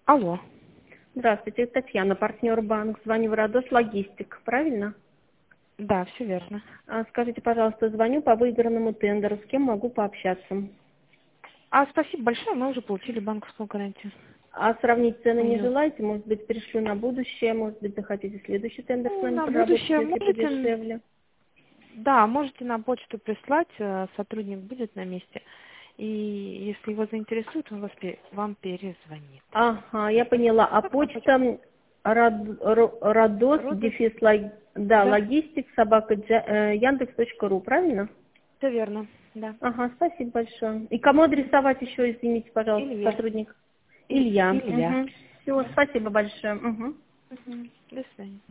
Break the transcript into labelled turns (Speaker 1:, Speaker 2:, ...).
Speaker 1: Алло.
Speaker 2: Здравствуйте, это Татьяна, партнер банк. Звоню в Родос Логистик, правильно?
Speaker 1: Да, все верно.
Speaker 2: Скажите, пожалуйста, звоню по выигранному тендеру. С кем могу пообщаться?
Speaker 1: Спасибо большое, мы уже получили банковскую гарантию.
Speaker 2: А сравнить цены не
Speaker 1: Её.
Speaker 2: желаете? Может быть, пришлю на будущее? Может быть, захотите следующий тендер с
Speaker 1: Ну,
Speaker 2: нами
Speaker 1: на
Speaker 2: проработать,
Speaker 1: будущее
Speaker 2: если
Speaker 1: можете,
Speaker 2: подешевле?
Speaker 1: да, можете на почту прислать, сотрудник будет на месте. И если его заинтересует, он вам перезвонит.
Speaker 2: Ага, я поняла. А
Speaker 1: Так, на почту.
Speaker 2: почта Родос,
Speaker 1: Родос?
Speaker 2: дефис, да,
Speaker 1: Да,
Speaker 2: логистик, собака, яндекс.ру, правильно?
Speaker 1: все верно, да.
Speaker 2: Ага, спасибо большое. И кому адресовать еще, извините, пожалуйста,
Speaker 1: Илья.
Speaker 2: сотрудник? Илья.
Speaker 1: Илья.
Speaker 2: Угу. Все,
Speaker 1: Да.
Speaker 2: спасибо большое. Угу.
Speaker 1: Мгм. До свидания.